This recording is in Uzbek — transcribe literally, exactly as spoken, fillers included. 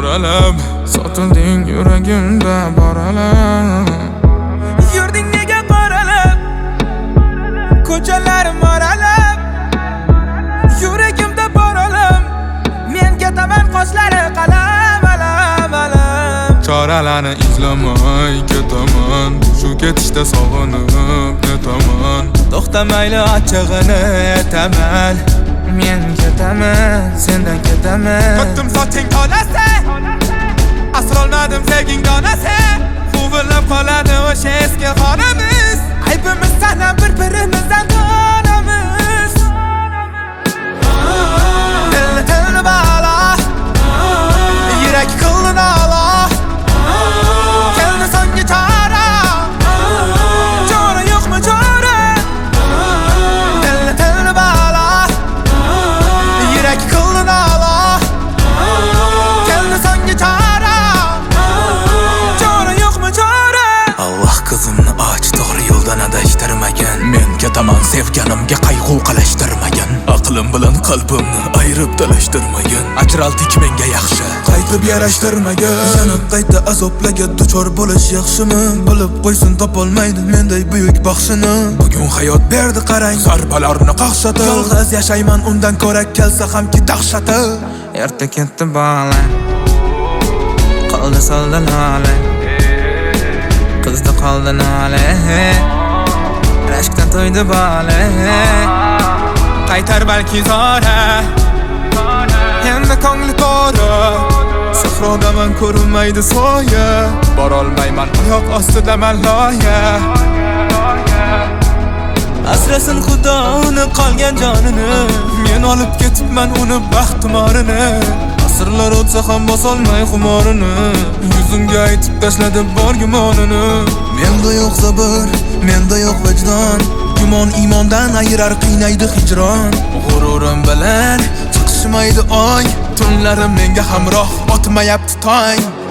Qoralab sotilding yuragimda boralab. Yurding nega qoralab, ko'chalarim oralab. Yuragimda boralab, men ketaman qoshlari qalam alam alam. Choralarni izlamay ketaman, shu ketishda sog'inib netaman. To'xtamayli achchig'ini aytaman, men ketaman, sendan ketaman. Ko'kdim soching tolasi, asrolmadim sevging donasi. Quvillab qoladi o'sha eski xonamiz. Aybimiz sanab bir-birimizdan qonamiz. Dilni tilni balo, yurak qildi nolo. Keldi so'nggi chora, chora yo'qmi chora? Dilni tilni balo, yurak qildi nolo. Keldi so'nggi chora, chora yo'qmi chora? Allah qizimni och, to'g'ri yo'ldan adashtirmagan. Men ketaman sevganimga qayg'u qalashtirmagan. Aqlim bilan qalbimni ayirib talashtirmagan. Ajraldik menga yaxshi, qaytib yarashtirmagan. Yana qayta azoblarga duchor bo'lish yaxshimi? Bilib qo'ysin topolmaydi menday buyuk baxshini. Bugun hayot berdi qarang, zarbalarni qaqshatib. Yolg'iz yashayman undan ko'ra kelsa hamki dahshati. Erta ketdi bola, qoldi solda nola. Qizda qoldi nola, rashkdan to'ydi bola. Qaytar balki zora, endi ko'ngli to'ra. Sahrodaman ko'rinmaydi soya, borolmayman oyoq ostidaman loya. Asrasin Xudo uni qolgan jonini, men olib ketibman uni baxtimorini. Asrlar o'tsa ham bosolmay xumorini, yuzimga aytib tashladi bor gumonini. Menda yo'q sabr, menda yo'q vijdon. Gumon iymondan ayirar, qiynaydi hijron. G'ururim bilan chiqishmaydi oy, tunlarim menga hamroh otmayapti tong.